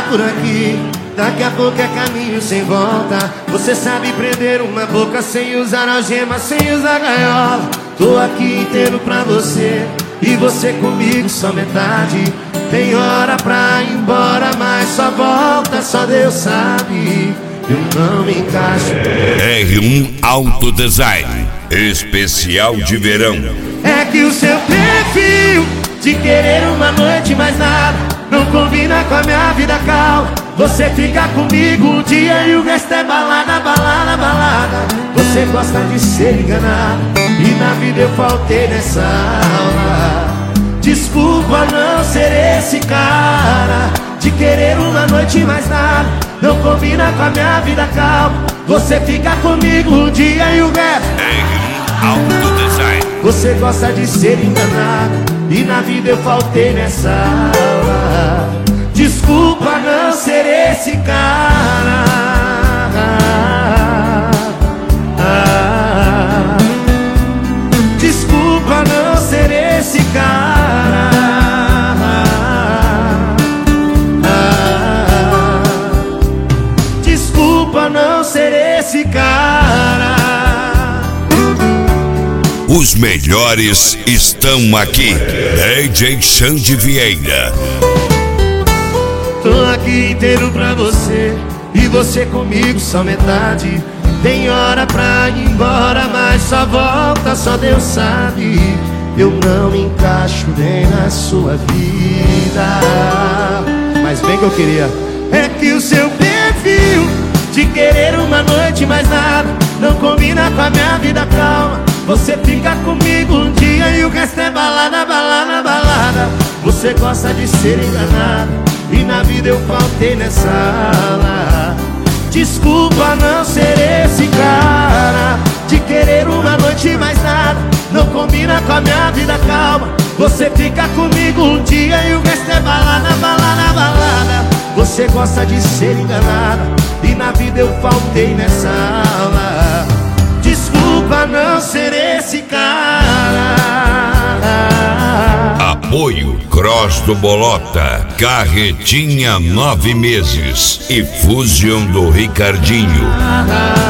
por aqui. Daqui a pouco é caminho sem volta. Você sabe prender uma boca sem usar algema, sem usar gaiola. Tô aqui inteiro pra você e você comigo só metade. Tem hora pra ir embora, mas só volta, só Deus sabe. Eu não me encaixo. R1 Auto Design especial de verão. É que o seu perfil de querer uma noite mais nada não combina com a minha vida calma. Você fica comigo um dia e o resto é balada, balada, balada. Você gosta de ser enganado e na vida eu faltei nessa aula. Desculpa não ser esse cara de querer uma noite mais nada não combina com a minha vida calma. Você fica comigo um dia e o resto R1 Auto Design. Você gosta de ser enganado e na vida eu faltei nessa aula. Desculpa não ser esse cara. Desculpa não ser esse cara. Desculpa não ser esse cara. Os melhores estão aqui. DJ Xande Vieira. Tô aqui inteiro pra você e você comigo só metade. Tem hora pra ir embora, mas só volta, só Deus sabe. Eu não me encaixo nem na sua vida, mas bem que eu queria. É que o seu perfil de querer uma noite mais nada não combina com a minha vida calma. Você fica comigo um dia e o resto é balada, balada, balada. Você gosta de ser enganado e na vida eu faltei nessa aula. Desculpa não ser esse cara de querer uma noite mais nada não combina com a minha vida calma. Você fica comigo um dia e o resto é balada, balada, balada. Você gosta de ser enganada e na vida eu faltei nessa aula. Desculpa não ser esse cara. Apoio Cross do Bolota, Carretinha 9 meses e Fusion do Ricardinho.